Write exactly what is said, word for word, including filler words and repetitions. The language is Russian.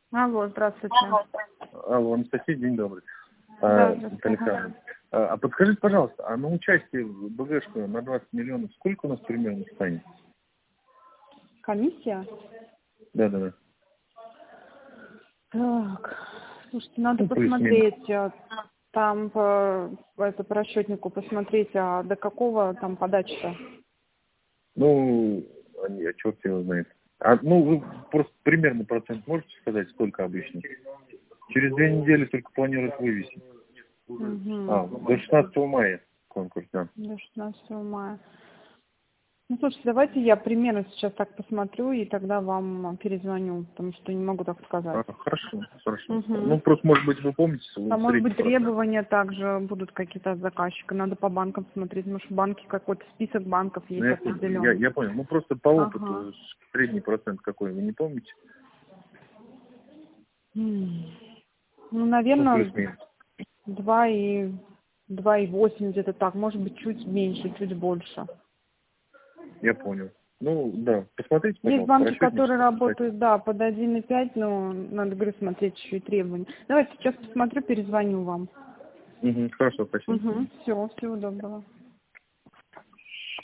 Алло, здравствуйте. Алло, Анастасия, день добрый. Да, А, здравствуйте. Александр. А, а подскажите, пожалуйста, а на участие в БГшку на двадцать миллионов сколько у нас примерно станет? Комиссия? Да, да, да. Так, слушайте, надо Ну, посмотреть, а, там по, это, по расчетнику посмотреть, а до какого там подачи-то? Ну, а не, а черт его знает. А, ну, вы просто примерно процент можете сказать, сколько обычно? Через две недели только планируют вывести. Угу. А, до шестнадцатого мая конкурс, да. До шестнадцатого мая. Ну, слушайте, давайте я примерно сейчас так посмотрю и тогда вам перезвоню, потому что не могу так сказать. А, хорошо, хорошо. Угу. Ну, просто, может быть, вы помните, вы А может быть, средний процент. требования также будут какие-то от заказчика. Надо по банкам смотреть. Может, в банке какой-то список банков есть Ну, я, определенный. я, я понял. Ну, просто по Ага. опыту средний процент какой, вы не помните? М. Ну, Ну, наверное, плюс-минус. два и два и восемь где-то так. Может быть, чуть меньше, чуть больше. Я понял. Ну, да, посмотрите, Есть пожалуйста, банки, расчетник. которые работают, да, под один и пять, но надо, говорю, смотреть еще и требования. Давайте сейчас посмотрю, перезвоню вам. Угу, хорошо, спасибо. Угу. Все, всего доброго.